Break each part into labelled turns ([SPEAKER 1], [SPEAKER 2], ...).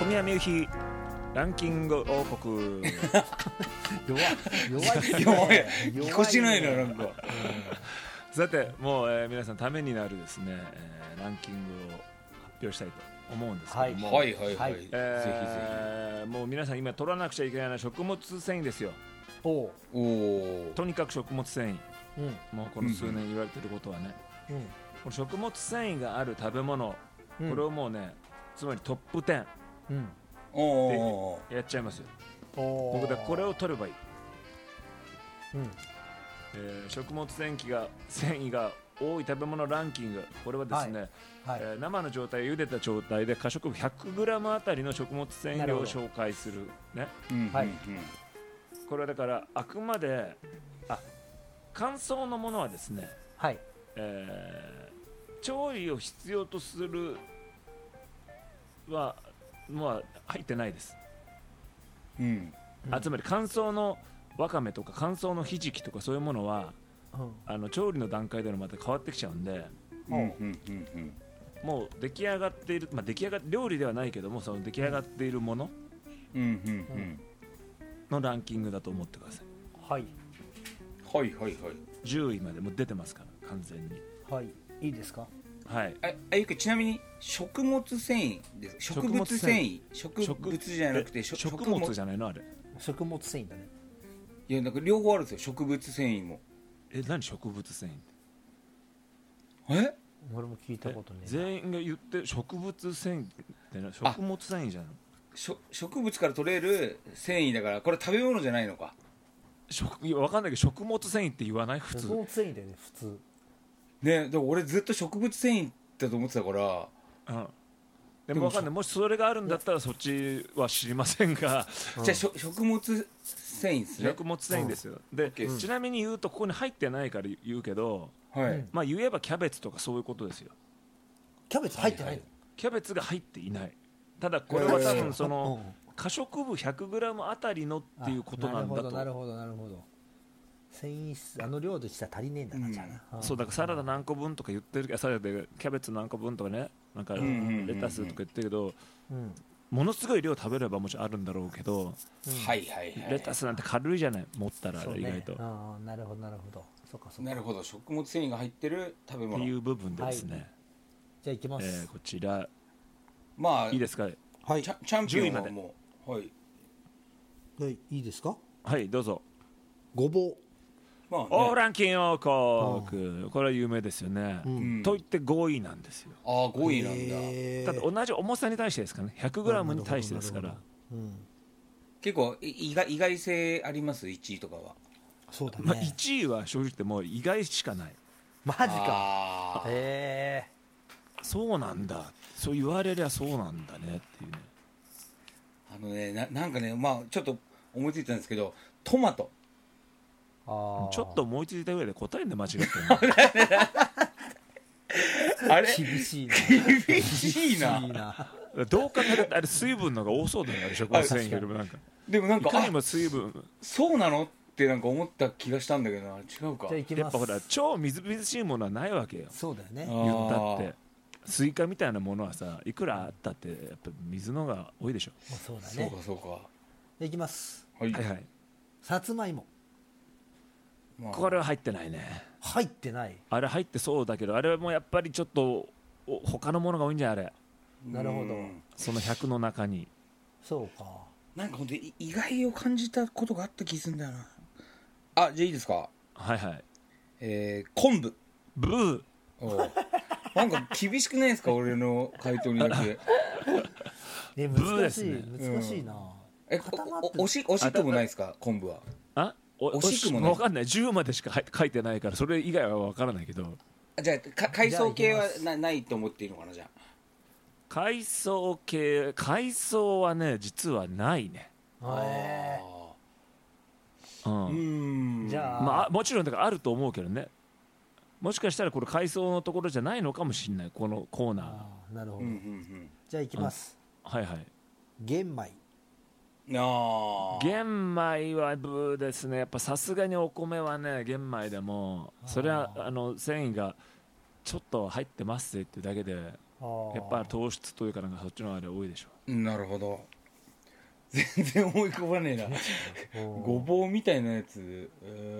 [SPEAKER 1] 宮みゆきランキング王国
[SPEAKER 2] 弱いぎこちないな、なんか。
[SPEAKER 1] さてもう、皆さんためになるですね、ランキングを発表したいと思うんですけども、
[SPEAKER 2] はいはいはい、ぜひぜ
[SPEAKER 1] もう皆さん今取らなくちゃいけないのは食物繊維ですよ。
[SPEAKER 2] ひ。
[SPEAKER 1] とにかく食物繊維、もうこの数年言われてることはね、この食物繊維がある食べ物、これをもうね、つまりトップ10でやっちゃいますよ。僕でこれを取ればいい。食物繊維が多い食べ物ランキング、これはですね、生の状態、茹でた状態で可食部 100g あたりの食物繊維量を紹介するね。これはだからあくまで乾燥のものはですね、調理を必要とするは入ってないです。つまり乾燥のわかめとか乾燥のひじきとかそういうものは、調理の段階でのまた変わってきちゃうんで、もう出来上がっている、料理ではないけども、その出来上がっているもののランキングだと思ってください。
[SPEAKER 2] はい
[SPEAKER 1] 10位までもう出てますから完全に。
[SPEAKER 2] いいですか。
[SPEAKER 3] ゆきちなみに食物繊維です。植物繊維、植物じゃなくて
[SPEAKER 1] 食物じゃないのあれ。
[SPEAKER 2] 食物繊維だね。
[SPEAKER 3] いや、なんか両方あるんですよ、植物繊維も。
[SPEAKER 1] 何植物繊維って。
[SPEAKER 2] 俺も聞いたことね。
[SPEAKER 1] 全員が言って植物繊維ってな、食物繊維じゃん。
[SPEAKER 3] 植物から取れる繊維だから、これ食べ物じゃないのか。
[SPEAKER 1] 分かんないけど食物繊維って言わない普通。
[SPEAKER 2] 食物繊維だよね普通
[SPEAKER 3] ね。でも俺ずっと植物繊維だと思ってたから。
[SPEAKER 1] でも分かんない、もしそれがあるんだったらそっちは知りませんが、
[SPEAKER 3] じゃあ食物繊維ですね。
[SPEAKER 1] 食物繊維ですよ。で、ちなみに言うとここに入ってないから言うけど、言えばキャベツとかそういうことですよ。
[SPEAKER 2] キャベツ入ってないの。
[SPEAKER 1] キャベツが入っていない。ただこれは多分その可食部 100g あたりのっていうことなんだと。
[SPEAKER 2] なるほど繊維質量としては足りねえんだな、じゃあ。
[SPEAKER 1] そうだからサラダ何個分とか言ってるけど、サラダでキャベツ何個分とかね、なんかレタスとか言ってるけど、ものすごい量食べればもちろんあるんだろうけど、レタスなんて軽いじゃない、持ったら意外と。
[SPEAKER 2] なるほどそうか
[SPEAKER 3] なるほど、食物繊維が入ってる食べ物
[SPEAKER 1] っていう部分ですね。
[SPEAKER 2] じゃあいきます。
[SPEAKER 1] こちら
[SPEAKER 3] い
[SPEAKER 1] いいですか。
[SPEAKER 3] チャンピオンはもう
[SPEAKER 2] いいですか。
[SPEAKER 1] はいどうぞ。
[SPEAKER 2] ごぼう。
[SPEAKER 1] ランキング王国、これは有名ですよね。といって5位なんですよ。
[SPEAKER 3] 5位なんだ。
[SPEAKER 1] ただ同じ重さに対してですからね、 100g に対してですから。
[SPEAKER 3] 結構意外性あります、1位とかは。
[SPEAKER 2] そうだね。
[SPEAKER 1] 1位は正直言ってもう意外しかない。
[SPEAKER 2] マジか。
[SPEAKER 1] そうなんだ、そう言われりゃそうなんだねっていうね。
[SPEAKER 3] なんかね、ちょっと思いついたんですけど、トマト。
[SPEAKER 1] ちょっと思いついた上で答えんで間違ってる
[SPEAKER 3] あれ
[SPEAKER 2] 厳しいな
[SPEAKER 1] どう考えたってあれ水分の方が多そうだよね、食物繊維よりも。なんか
[SPEAKER 3] でもなんか
[SPEAKER 1] いかにも水分
[SPEAKER 3] そうなのってなんか思った気がしたんだけどな。違うか。
[SPEAKER 1] やっぱほら超みずみずしいものはないわけよ。
[SPEAKER 2] そうだよね。
[SPEAKER 1] 言ったってスイカみたいなものはさ、いくらあったってやっぱ水のが多いでしょ。
[SPEAKER 2] そうだね。
[SPEAKER 3] そうか。
[SPEAKER 2] いきます。
[SPEAKER 1] さつまいも。これは入ってないね。
[SPEAKER 2] 入ってない。
[SPEAKER 1] あれ入ってそうだけど、あれはもうやっぱりちょっと他のものが多いんじゃないあれ。
[SPEAKER 2] なるほど。
[SPEAKER 1] その100の中に。
[SPEAKER 2] そうか。
[SPEAKER 3] なんか本当に意外を感じたことがあった気するんだよな。じゃあいいですか。昆布。
[SPEAKER 1] ブ
[SPEAKER 3] ー。なんか厳しくないですか、俺の回答にだけ。
[SPEAKER 2] 難しいな。
[SPEAKER 3] 惜しくもないですか、昆布は。
[SPEAKER 1] 惜しくもない。分かんない。10までしか書いてないからそれ以外は分からないけど。
[SPEAKER 3] じゃあ海藻系はないと思っていいのかな。じゃあ
[SPEAKER 1] 海藻はね実はないね。
[SPEAKER 2] じゃ
[SPEAKER 1] あもちろんだからあると思うけどね。もしかしたらこれ海藻のところじゃないのかもしれない、このコーナー。
[SPEAKER 2] なるほど。じゃあいきます。玄米。
[SPEAKER 1] 玄米はブーですね。やっぱさすがにお米はね、玄米でもそれは繊維がちょっと入ってますっていうだけでやっぱ糖質というかなんかそっちのあれ多いでしょ。
[SPEAKER 3] なるほど。全然思い浮かばねえな。ごぼうみたいなやつ。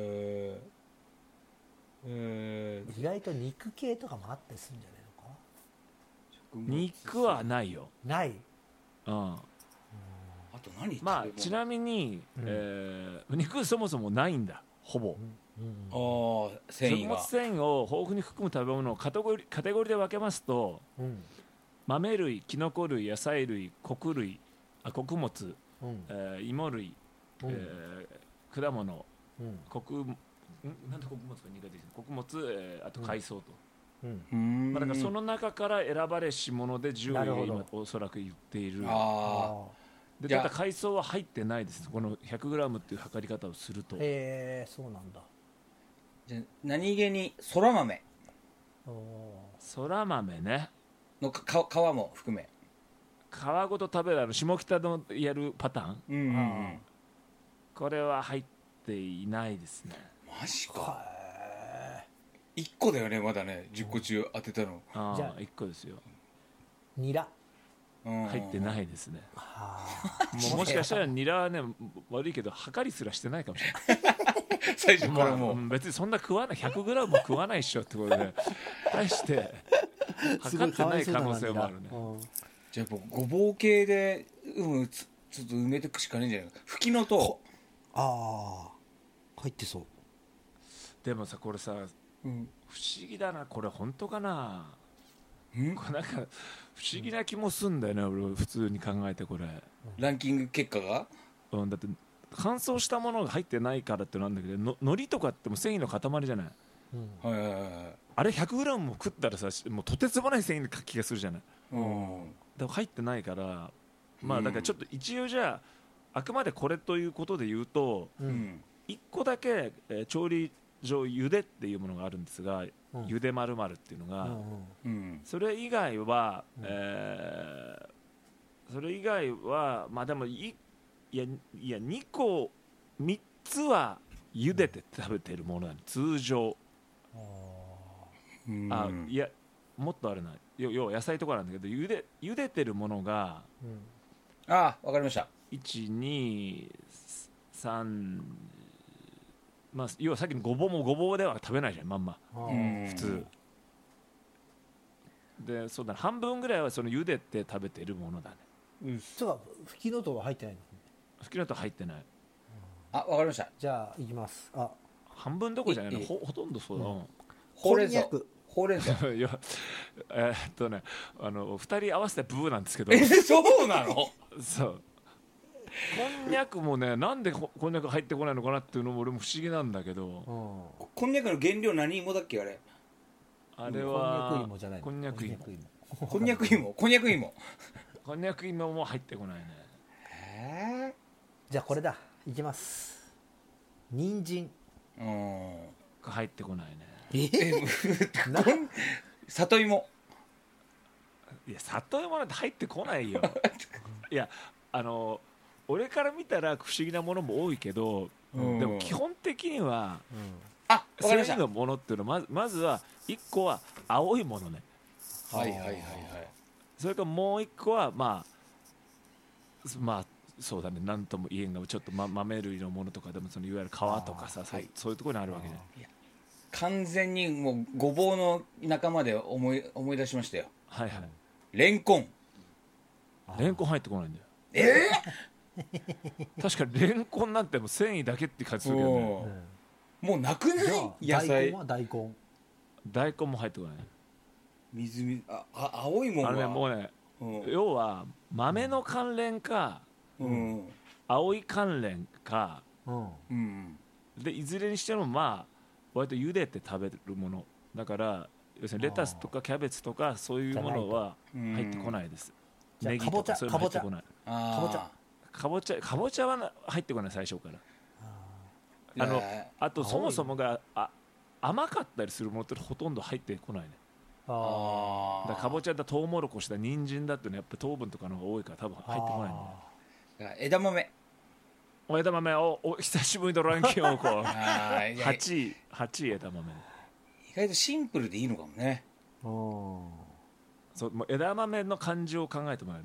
[SPEAKER 2] 意外と肉系とかもあったりするんじゃないのか
[SPEAKER 1] 肉はないよ。
[SPEAKER 2] ない。
[SPEAKER 1] あ
[SPEAKER 3] と何？
[SPEAKER 1] まあちなみに、肉そもそもないんだほぼ。
[SPEAKER 3] 繊維が。
[SPEAKER 1] 食物繊維を豊富に含む食べ物をカテゴリーで分けますと、豆類、キノコ類、野菜類、穀物、芋類、果物、なんで穀物が苦手ですか。穀物、あと海藻と。だからその中から選ばれし者で10位を今おそらく言っている。でただ海藻は入ってないです。この 100g っていう測り方をすると。
[SPEAKER 2] そうなんだ。
[SPEAKER 3] じゃあ何気にそら豆。
[SPEAKER 1] そら豆ね。
[SPEAKER 3] の皮も含め。
[SPEAKER 1] 皮ごと食べる下北のやるパターン。これは入っていないですね。
[SPEAKER 3] マジか。1個だよねまだね。10個中当てたの。
[SPEAKER 2] じゃあ
[SPEAKER 1] 1個ですよ。
[SPEAKER 2] ニラ
[SPEAKER 1] 入ってないですね。もしかしたらニラはね悪いけど測りすらしてないかもしれない。
[SPEAKER 3] 最初からもう、
[SPEAKER 1] 別にそんな食わない 100g も食わないっしょってことで対して測ってない可能性もあるね。
[SPEAKER 3] じゃあごぼう系で、ちょっと埋めていくしかないんじゃないか。フキノトウ。
[SPEAKER 2] 入ってそう。
[SPEAKER 1] でもさこれさ、不思議だな。これ本当かな。これなんか不思議な気もすんだよね、俺普通に考えて。これ
[SPEAKER 3] ランキング結果が、
[SPEAKER 1] だって乾燥したものが入ってないからってなんだけど、海苔とかっても繊維の塊じゃない。あれ 100g も食ったらさ、もうとてつもない繊維の気がするじゃない。だから入ってないから、まあだからちょっと一応じゃああくまでこれということで言うと、1個だけ、調理上茹でっていうものがあるんですが、茹で〇〇っていうのが、それ以外は、まあでもいや2個3つは茹でて食べてるものなの通常。いやもっとあるな。要は野菜とかなんだけど、茹でてるものが、
[SPEAKER 3] わかりました。
[SPEAKER 1] 123、まあ要はさっきのごぼうもごぼうでは食べないじゃんまんま普通で。そうだね、半分ぐらいはその茹でて食べてるものだね。
[SPEAKER 2] そうか、フキノトウは入ってないの。
[SPEAKER 1] フキノトウ入ってない。
[SPEAKER 3] わかりました。
[SPEAKER 2] じゃあいきます。
[SPEAKER 1] 半分どころじゃないの。ほとんどそうだ。
[SPEAKER 3] ほうれん草。ほうれん草。
[SPEAKER 1] いや2人合わせてブーなんですけど。
[SPEAKER 3] そうなの。
[SPEAKER 1] そうこんにゃくもね、なんでこんにゃく入ってこないのかなっていうのも俺も不思議なんだけど。
[SPEAKER 3] こんにゃくの原料何芋だっけあれ。
[SPEAKER 1] あれは
[SPEAKER 2] こんにゃく芋じゃないの。
[SPEAKER 1] こんにゃく芋。
[SPEAKER 3] こんにゃく芋。こんにゃく芋。
[SPEAKER 1] こんにゃく芋も入ってこないね。
[SPEAKER 2] じゃあこれだ。いきます。人参。
[SPEAKER 1] 入ってこないね。
[SPEAKER 3] 里芋。
[SPEAKER 1] いや里芋なんて入ってこないよ。いや俺から見たら不思議なものも多いけど、でも基本的には繊維のものっていうのはまずは1個は青いものね。それからもう1個はまあそうだね、なんとも言えんがちょっと豆類のものとかでも、そのいわゆる皮とかさ、そういうところにあるわけね。
[SPEAKER 3] 完全にもうごぼうの仲間で思い出しましたよ。レンコン。
[SPEAKER 1] レンコン入ってこないんだよ。確かにレンコンなんてもう繊維だけって感じするけどね。
[SPEAKER 3] もうなくない？野菜。
[SPEAKER 2] 大根
[SPEAKER 1] も入ってこない。
[SPEAKER 3] 青いもんは
[SPEAKER 1] もうね、要は豆の関連か、青い関連か、でいずれにしてもまあ割と茹でて食べるものだから、要するにレタスとかキャベツとかそういうものは入ってこないです。ネギとかそういうの入ってこない。かぼちゃは入ってこない最初から。あとそもそもが甘かったりするものってほとんど入ってこないね。だからかぼちゃだ、トウモロコシだ、人参だってね、やっぱ糖分とかの方が多いから多分入ってこないんだよ。
[SPEAKER 3] 枝豆。
[SPEAKER 1] 枝豆久しぶりのランキングをこう8位枝豆。
[SPEAKER 3] 意外とシンプルでいいのかもね。
[SPEAKER 1] そうもう枝豆の感じを考えてもらえる。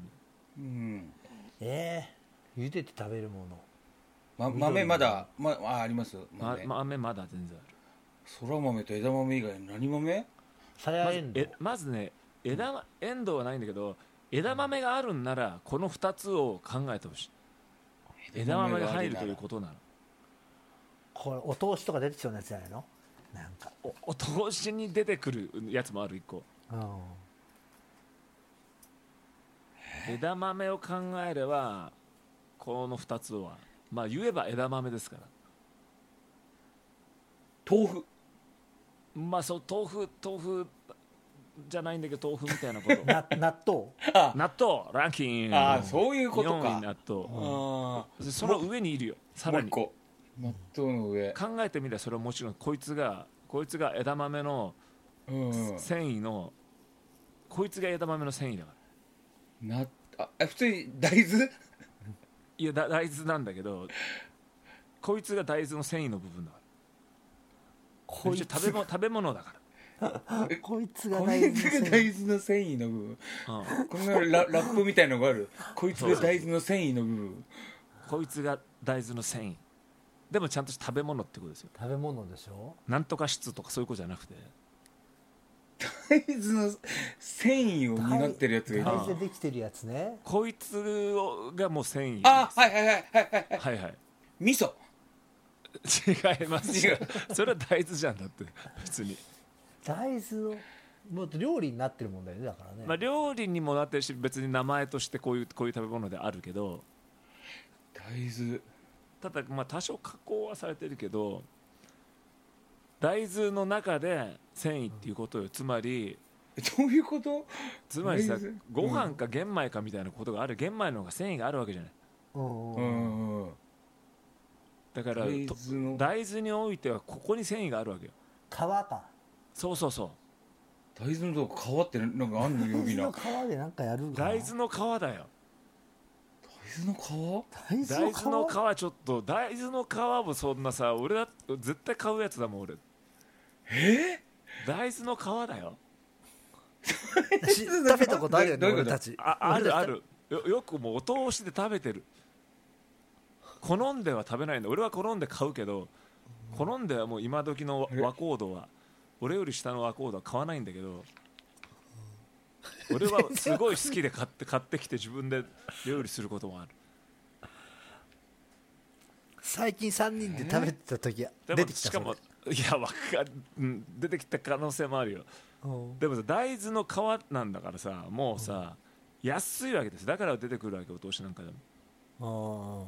[SPEAKER 2] 茹でて食べるも
[SPEAKER 3] の、豆まだ、あります
[SPEAKER 1] 豆まだ全然ある。
[SPEAKER 3] そら豆と枝豆以外何豆？
[SPEAKER 1] まずね、エンドウはないんだけど、枝豆があるんならこの2つを考えてほしい。枝豆が入るということなの。
[SPEAKER 2] これお通しとか出てきそうなやつじゃないの？なんか
[SPEAKER 1] お通しに出てくるやつもある1個。枝豆を考えればこの2つはまあ言えば枝豆ですから。
[SPEAKER 3] 豆腐。
[SPEAKER 1] まあそう豆腐じゃないんだけど、豆腐みたいなこと。納豆ランキング。
[SPEAKER 3] そういうことか。
[SPEAKER 1] 4位納豆。その上にいるよ。さらに
[SPEAKER 3] 納豆の上。
[SPEAKER 1] 考えてみればそれはもちろんこいつが枝豆の繊維の、こいつが枝豆の繊維だから。
[SPEAKER 3] 普通に大豆？
[SPEAKER 1] いや大豆なんだけど、こいつが大豆の繊維の部分だから。食べ物だから。
[SPEAKER 2] こいつが大豆
[SPEAKER 3] の繊維の部分。こんなラップみたいのがある。こいつが大豆の繊維の部分。
[SPEAKER 1] こいつが大豆の繊維。でもちゃんとした食べ物ってことですよ。
[SPEAKER 2] 食べ物でしょ。
[SPEAKER 1] なんとか質とかそういうことじゃなくて、
[SPEAKER 3] 大豆の繊維を担ってるやつがいる。
[SPEAKER 2] 大豆でできてるやつね。
[SPEAKER 1] こいつがもう繊維。
[SPEAKER 2] はい
[SPEAKER 3] 味噌。
[SPEAKER 1] 違います。それは大豆じゃん。だって普通に
[SPEAKER 2] 大豆をもっと料理になってるもんだよね。だからね、
[SPEAKER 1] 料理にもなってるし、別に名前としてこういう食べ物であるけど、
[SPEAKER 3] 大豆
[SPEAKER 1] ただ多少加工はされてるけど、大豆の中で繊維っていうことよ。つまり
[SPEAKER 3] どういうこと？
[SPEAKER 1] つまりさ、ご飯か玄米かみたいなことがある。玄米の方が繊維があるわけじゃない。だから大豆においてはここに繊維があるわけよ。
[SPEAKER 2] 皮か。
[SPEAKER 1] そう大
[SPEAKER 3] 豆の皮ってなんかあんの？呼び名。
[SPEAKER 2] 大豆の皮でなんかやるかな。
[SPEAKER 1] 大豆の皮だよ。
[SPEAKER 3] 大豆の皮？
[SPEAKER 1] 大豆の皮ちょっと、大豆の皮もそんなさ、俺だ絶対買うやつだもん俺。大豆の皮だよ。
[SPEAKER 2] 食べたことあるよね俺たち。
[SPEAKER 1] ある。よくもうお通しで食べてる。好んでは食べないんだ。俺は好んで買うけど、好んではもう今時の和コードは、俺より下の和コードは買わないんだけど、俺はすごい好きで買ってきて自分で料理することもある。
[SPEAKER 2] 最近3人で食べてた時は出てきた。
[SPEAKER 1] しかも出てきた可能性もあるよ。でもさ、大豆の皮なんだからさ、もうさ、安いわけです。だから出てくるわけ、お通しなんかでも。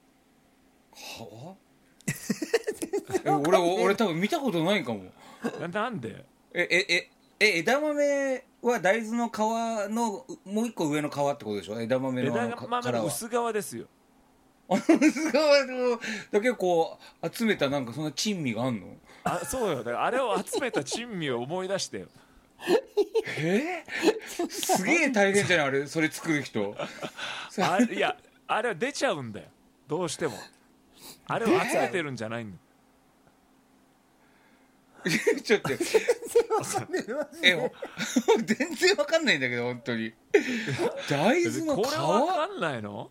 [SPEAKER 3] 俺多分見たことないかも。
[SPEAKER 1] なんで？
[SPEAKER 3] 枝豆は大豆の皮のもう一個上の皮ってことでしょ？枝豆の
[SPEAKER 1] 薄皮ですよ。
[SPEAKER 3] 薄皮だけこう集めたなんかそんな珍味があんの？
[SPEAKER 1] そうよ。だからあれを集めた珍味を思い出してよ。
[SPEAKER 3] すげえ大変じゃない？あれそれ作る人。
[SPEAKER 1] いや、あれは出ちゃうんだよ。どうしてもあれを集めてるんじゃないの。
[SPEAKER 3] ちょっと全然わかんないんだけど本当に。大豆の皮？
[SPEAKER 1] これわかんないの？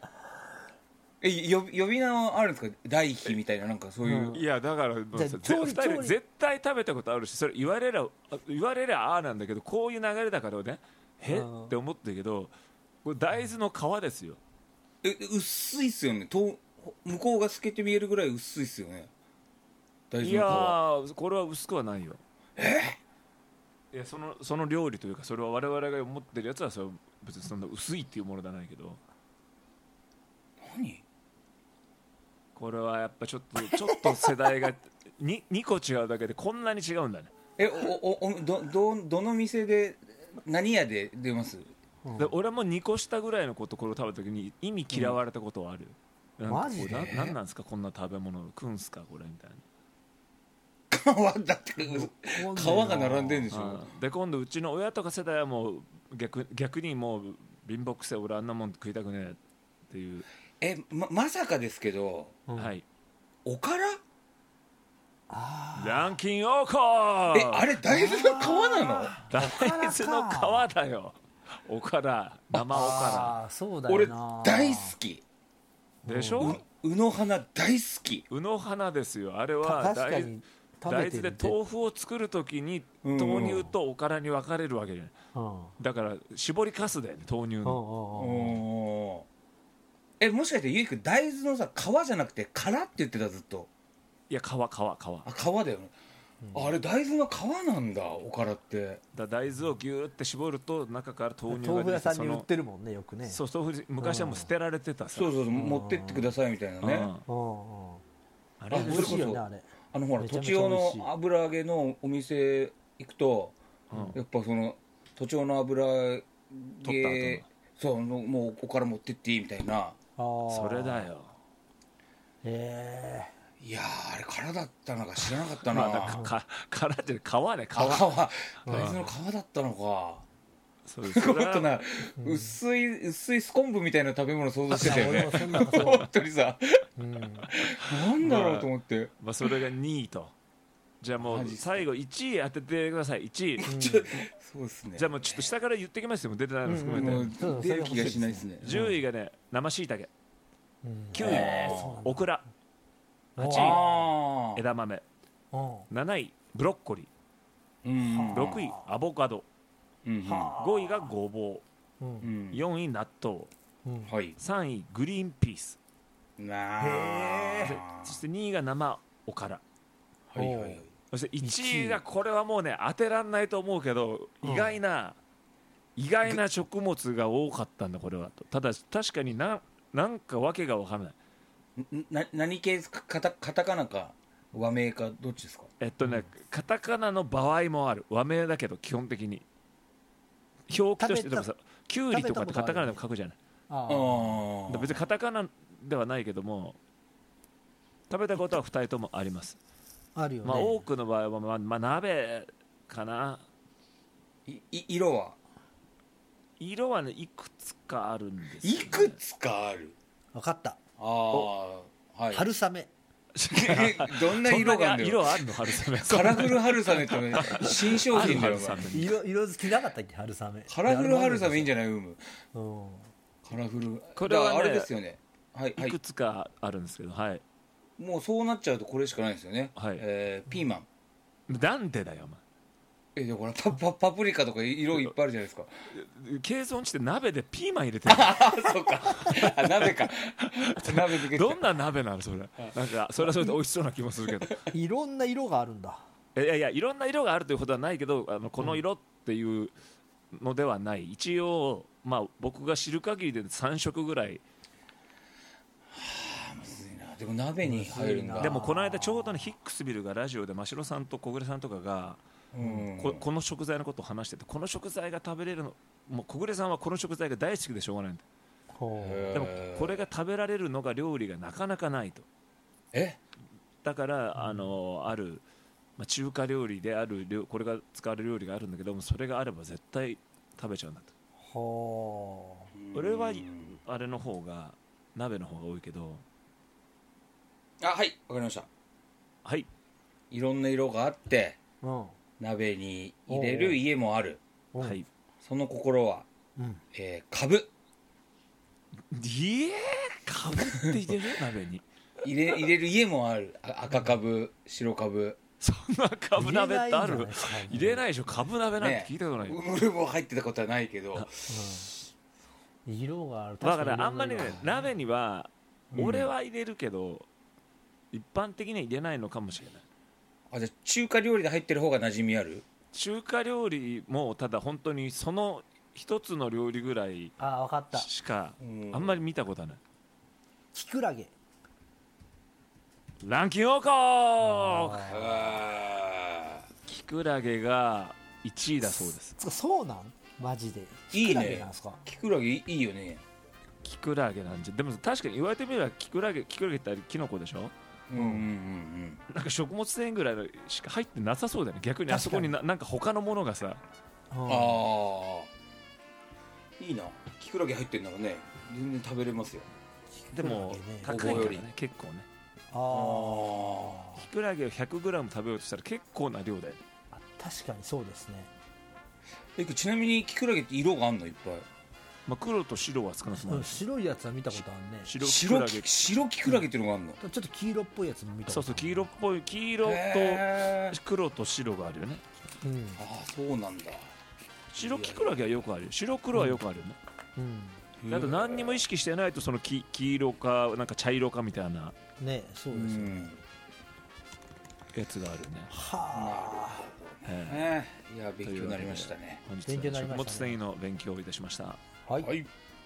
[SPEAKER 3] 呼び名あるんですか？大皮みたいな、なんかそういう。
[SPEAKER 1] いやだから2人絶対食べたことあるし、それ言われりゃああなんだけど、こういう流れだからね、って思ってるけど、これ大豆の皮ですよ。
[SPEAKER 3] 薄いっすよね。向こうが透けて見えるぐらい薄いっすよね、大豆の皮。
[SPEAKER 1] いやこれは薄くはないよ。いやその料理というか、それは我々が思ってるやつはそれは別にそんな薄いっていうものじゃないけど。
[SPEAKER 3] 何
[SPEAKER 1] これはやっぱちょっと世代が2個違うだけでこんなに違うんだね。
[SPEAKER 3] どの店で何屋で出ます？
[SPEAKER 1] で俺も2個下ぐらいの子とこれを食べた時に意味嫌われたことはある。
[SPEAKER 2] マジで？
[SPEAKER 1] 何なんですかこんな食べ物食うんすかこれみたい
[SPEAKER 3] な。皮だって皮が並んでるんでしょ。
[SPEAKER 1] で今度うちの親とか世代はもう逆にもう貧乏くせ俺あんなもん食いたくねえっていう。
[SPEAKER 3] まさかですけど、
[SPEAKER 1] はい。
[SPEAKER 3] おから？
[SPEAKER 1] ランキンオコ
[SPEAKER 3] あれ大豆の皮なの？
[SPEAKER 1] 大豆の皮だよ。おから生おか
[SPEAKER 2] そうだよ
[SPEAKER 3] 俺
[SPEAKER 2] な。
[SPEAKER 3] 大好き。
[SPEAKER 1] らでしょ。
[SPEAKER 3] うの花大好き。
[SPEAKER 1] うの花ですよ。あれは
[SPEAKER 2] 確かに食べてる
[SPEAKER 1] 大豆で豆腐を作るときに豆乳とおからに分かれるわけじゃない。だから絞りかすだよね、豆乳の。
[SPEAKER 3] もしかしてゆいくん大豆のさ皮じゃなくて殻って言ってたずっと。
[SPEAKER 1] いや皮だ
[SPEAKER 3] よね、あれ大豆の皮なんだ、おからって。
[SPEAKER 1] 大豆をギューって絞ると中から豆乳が
[SPEAKER 2] 豆腐屋さんに売ってるもんね、よくね。
[SPEAKER 1] そう、豆腐昔はもう捨てられてたさ。
[SPEAKER 3] そう持ってってくださいみたいなね。
[SPEAKER 1] あれ
[SPEAKER 2] 美味しいよね、あれ。
[SPEAKER 3] ほら栃尾の油揚げのお店行くと、やっぱその栃尾の油揚げそうもうおから持ってっていいみたいな。
[SPEAKER 1] それだよ。
[SPEAKER 3] いやあれ殻だったのか知らなかったな。
[SPEAKER 1] 殻って皮ね、皮。大豆
[SPEAKER 3] の皮だったのか。
[SPEAKER 1] そうです。
[SPEAKER 3] すごいとな、薄いスコンブみたいな食べ物想像してたよね。本当にさ、なんだろうと思って。
[SPEAKER 1] それが2位と。じゃあもう最後1位当ててください。1位。
[SPEAKER 3] そうですね。
[SPEAKER 1] じゃあもうちょっと下から言ってきますよ。出てないの含めて。
[SPEAKER 3] 出る気がしないですね。
[SPEAKER 1] 10位がね、生椎茸。9位オクラ。8位枝豆。7位ブロッコリー。6位アボカド。5位がごぼう。4位納豆。3位グリーンピース。そして2位が生おから。そして1位がこれはもうね当てらんないと思うけど、意外な食物が多かったんだこれは。ただ確かになんかわけが分からない。
[SPEAKER 3] 何系ですか？カタカナか和名かどっちですか？
[SPEAKER 1] カタカナの場合もある。和名だけど基本的に表記としてでもさ、キュウリとかってカタカナでも書くじゃない。別にカタカナではないけども食べたことは2人ともあります。
[SPEAKER 2] あるよね。
[SPEAKER 1] 多くの場合は鍋かな。
[SPEAKER 3] 色はねいくつかあるんですよね。いくつかある。
[SPEAKER 2] 分かった。春雨。
[SPEAKER 3] どんな色があるの？
[SPEAKER 1] 色あるの？春雨。
[SPEAKER 3] カラフル春雨って新商品だよ。
[SPEAKER 2] 色好きなかったっけ春雨。
[SPEAKER 3] カラフル春雨いいんじゃない？カラフル。これはあれですよね。
[SPEAKER 1] いくつかあるんですけど、
[SPEAKER 3] もうそうなっちゃうとこれしかないですよね。ピーマ
[SPEAKER 1] ン。なんでだよお前。
[SPEAKER 3] だからパプリカとか色いっぱいあるじゃないですか。
[SPEAKER 1] ケーゾンして鍋でピーマン入れてる。
[SPEAKER 3] そうか。鍋か。鍋で。
[SPEAKER 1] どんな鍋なのそれ。なんかそれはそれで美味しそうな気もするけど。
[SPEAKER 2] いろんな色があるんだ。
[SPEAKER 1] いやいろんな色があるということはないけど、この色っていうのではない。一応僕が知る限りで3色ぐらい。
[SPEAKER 3] むずいな。でも鍋に入るんだ。
[SPEAKER 1] でもこの間ちょうどねヒックスビルがラジオで真城さんと小暮さんとかが。この食材のことを話してて、この食材が食べれるのもう小暮さんはこの食材が大好きでしょうがないんだ。でもこれが食べられるのが料理がなかなかないと。だからある、中華料理であるこれが使われる料理があるんだけども、それがあれば絶対食べちゃうんだと。俺はあれの方が鍋の方が多いけど。
[SPEAKER 3] はいわかりました。いろんな色があって鍋に入れる家もある。その心は、かぶ。
[SPEAKER 1] かぶって入れる鍋に
[SPEAKER 3] 入れる家もある。赤かぶ、白かぶ。
[SPEAKER 1] そんなかぶ鍋ってある？入れないでしょ。かぶ鍋なんて聞いたことない。
[SPEAKER 3] 俺も入ってたことはないけど。
[SPEAKER 2] 色がある。
[SPEAKER 1] だからあんまりね鍋には俺は入れるけど、一般的には入れないのかもしれない。
[SPEAKER 3] じゃあ中華料理で入ってる方が馴染みある？
[SPEAKER 1] 中華料理もただ本当にその一つの料理ぐらいしかあんまり見たことはない。
[SPEAKER 2] キクラゲ。
[SPEAKER 1] ランキングオーキクラゲが1位だそうです。
[SPEAKER 2] そうなん？マジで
[SPEAKER 3] いいね。キクラゲいいよね。
[SPEAKER 1] キクラゲなんじゃ。でも確かに言われてみればキクラゲってキノコでしょ。なんか食物繊維ぐらいしか入ってなさそうだよね。逆にあそこになんか他のものがさ。
[SPEAKER 3] いいな。キクラゲ入ってんならね全然食べれますよ。
[SPEAKER 1] でも高いからね結構ね。 キクラゲを 100g 食べようとしたら結構な量で。
[SPEAKER 2] 確かにそうですね。
[SPEAKER 3] ちなみにキクラゲって色があんのいっぱい。
[SPEAKER 1] 黒と白は少なくとも
[SPEAKER 2] 白いやつは見たことあるね。
[SPEAKER 3] 白キクラゲっていうのがあるの、
[SPEAKER 2] ちょっと黄色っぽいやつも見たことある。
[SPEAKER 1] そう黄色っぽい、黄色と黒と白があるよね。
[SPEAKER 3] そうなんだ。
[SPEAKER 1] 白キクラゲはよくあるよ。白黒はよくあるよね。あと何にも意識してないとその黄色かなんか茶色かみたいな
[SPEAKER 2] ね、そうですね。
[SPEAKER 1] やつがあるね。
[SPEAKER 3] いや勉強になりましたね。
[SPEAKER 1] 本日は食物繊維の勉強をいたしました。
[SPEAKER 2] はい。